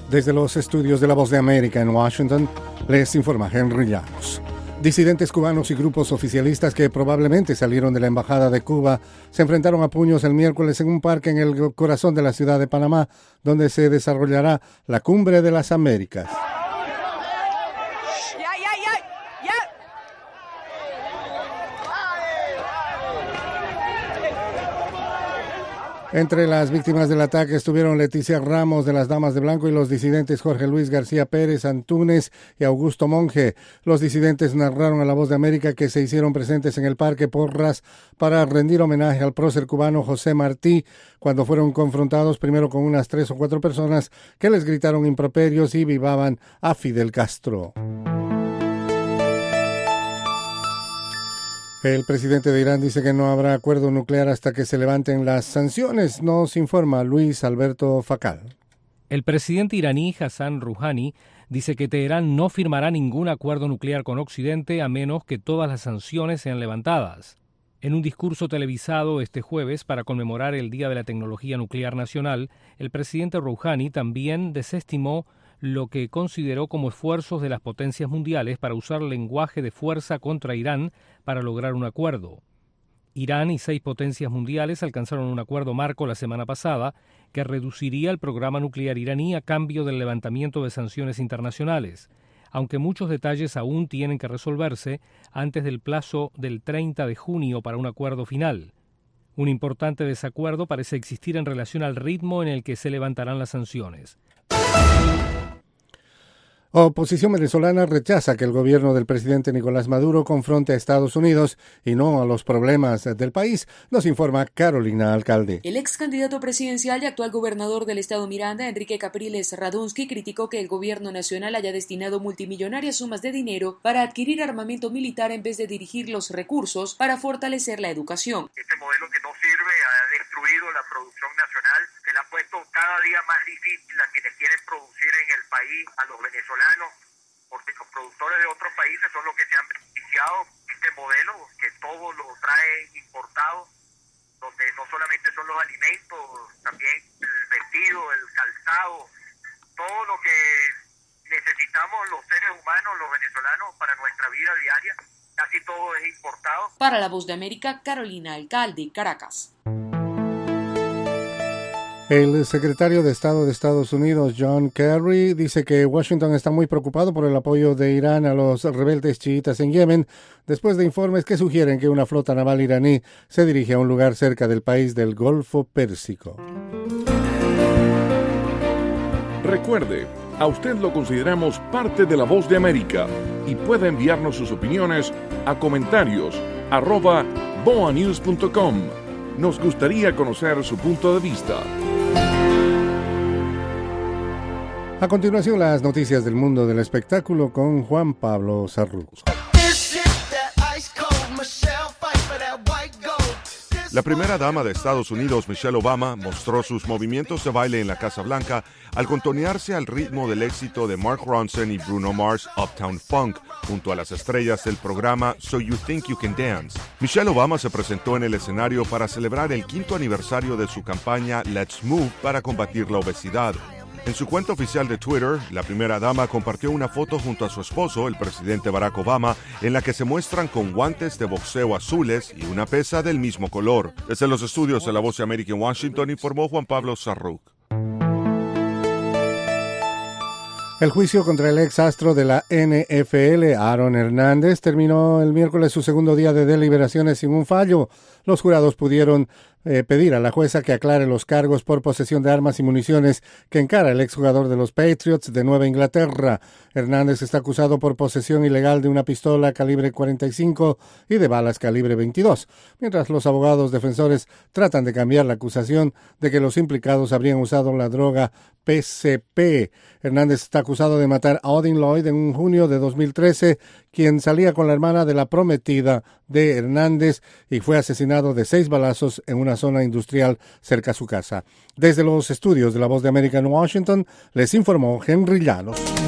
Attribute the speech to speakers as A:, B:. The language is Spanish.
A: Desde los estudios de La Voz de América en Washington, les informa Henry Llanos. Disidentes cubanos y grupos oficialistas que probablemente salieron de la Embajada de Cuba se enfrentaron a puños el miércoles en un parque en el corazón de la ciudad de Panamá, donde se desarrollará la Cumbre de las Américas. Entre las víctimas del ataque estuvieron Leticia Ramos de las Damas de Blanco y los disidentes Jorge Luis García Pérez Antúnez y Augusto Monge. Los disidentes narraron a La Voz de América que se hicieron presentes en el Parque Porras para rendir homenaje al prócer cubano José Martí cuando fueron confrontados primero con unas 3 o 4 personas que les gritaron improperios y vivaban a Fidel Castro. El presidente de Irán dice que no habrá acuerdo nuclear hasta que se levanten las sanciones, nos informa Luis Alberto Facal.
B: El presidente iraní Hassan Rouhani dice que Teherán no firmará ningún acuerdo nuclear con Occidente a menos que todas las sanciones sean levantadas. En un discurso televisado este jueves para conmemorar el Día de la Tecnología Nuclear Nacional, el presidente Rouhani también desestimó lo que consideró como esfuerzos de las potencias mundiales para usar lenguaje de fuerza contra Irán para lograr un acuerdo. Irán y 6 potencias mundiales alcanzaron un acuerdo marco la semana pasada que reduciría el programa nuclear iraní a cambio del levantamiento de sanciones internacionales, aunque muchos detalles aún tienen que resolverse antes del plazo del 30 de junio para un acuerdo final. Un importante desacuerdo parece existir en relación al ritmo en el que se levantarán las sanciones.
A: Oposición venezolana rechaza que el gobierno del presidente Nicolás Maduro confronte a Estados Unidos y no a los problemas del país, nos informa Carolina Alcalde.
C: El ex candidato presidencial y actual gobernador del estado Miranda, Enrique Capriles Radonsky, criticó que el gobierno nacional haya destinado multimillonarias sumas de dinero para adquirir armamento militar en vez de dirigir los recursos para fortalecer la educación.
D: Este modelo que no sirve ha destruido la producción nacional, se le ha puesto cada día más difícil a quienes quieren producir en el país, a los venezolanos, porque los productores de otros países son los que se han beneficiado de este modelo, que todo lo trae importado, donde no solamente son los alimentos, también el vestido, el calzado, todo lo que necesitamos los seres humanos, los venezolanos, para nuestra vida diaria, casi todo es importado.
C: Para La Voz de América, Carolina Alcalde, Caracas.
A: El secretario de Estado de Estados Unidos, John Kerry, dice que Washington está muy preocupado por el apoyo de Irán a los rebeldes chiitas en Yemen, después de informes que sugieren que una flota naval iraní se dirige a un lugar cerca del país del Golfo Pérsico.
E: Recuerde, a usted lo consideramos parte de La Voz de América y puede enviarnos sus opiniones a comentarios@boanews.com. Nos gustaría conocer su punto de vista.
A: A continuación, las noticias del mundo del espectáculo con Juan Pablo Sarruz.
F: La primera dama de Estados Unidos, Michelle Obama, mostró sus movimientos de baile en la Casa Blanca al contonearse al ritmo del éxito de Mark Ronson y Bruno Mars' Uptown Funk, junto a las estrellas del programa So You Think You Can Dance. Michelle Obama se presentó en el escenario para celebrar el 5º aniversario de su campaña Let's Move para combatir la obesidad. En su cuenta oficial de Twitter, la primera dama compartió una foto junto a su esposo, el presidente Barack Obama, en la que se muestran con guantes de boxeo azules y una pesa del mismo color. Desde los estudios de La Voz de América en Washington, informó Juan Pablo Sarruz.
A: El juicio contra el ex astro de la NFL, Aaron Hernández, terminó el miércoles su segundo día de deliberaciones sin un fallo. Los jurados pudieron pedir a la jueza que aclare los cargos por posesión de armas y municiones que encara el exjugador de los Patriots de Nueva Inglaterra. Hernández está acusado por posesión ilegal de una pistola calibre 45 y de balas calibre 22, mientras los abogados defensores tratan de cambiar la acusación de que los implicados habrían usado la droga PCP. Hernández está acusado de matar a Odin Lloyd en junio de 2013, quien salía con la hermana de la prometida de Hernández y fue asesinado de 6 balazos en una zona industrial cerca a su casa. Desde los estudios de La Voz de América en Washington, les informó Henry Llanos.